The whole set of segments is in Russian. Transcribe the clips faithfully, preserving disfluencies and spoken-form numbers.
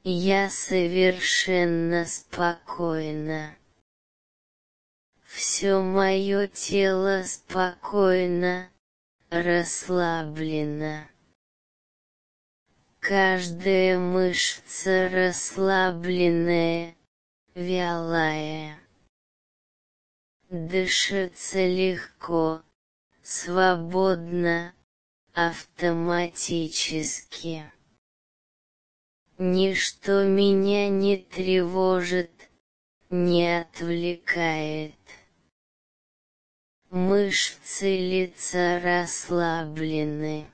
Я совершенно спокойна. Все мое тело спокойно, расслаблено. Каждая мышца расслабленная, вялая. Дышится легко, свободно, автоматически. Ничто меня не тревожит, не отвлекает. Мышцы лица расслаблены.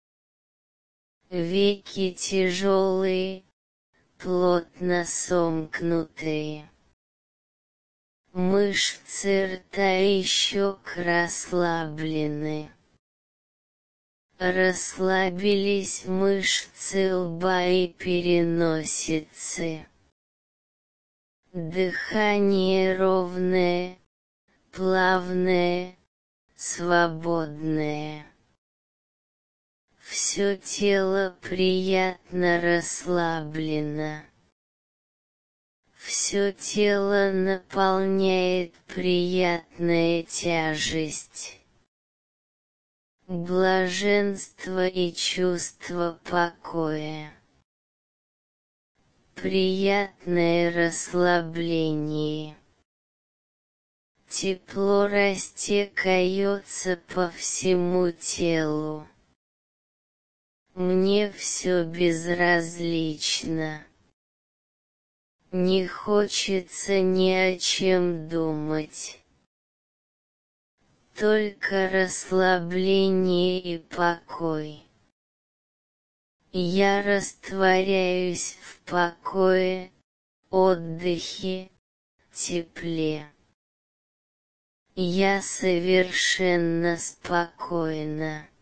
Веки тяжелые, плотно сомкнутые. Мышцы рта и щек расслаблены. Расслабились мышцы лба и переносицы. Дыхание ровное, плавное, свободное. Все тело приятно расслаблено. Все тело наполняет приятная тяжесть. Блаженство и чувство покоя. Приятное расслабление. Тепло растекается по всему телу. Мне все безразлично. Не хочется ни о чем думать. Только расслабление и покой. Я растворяюсь в покое, отдыхе, тепле. Я совершенно спокойна.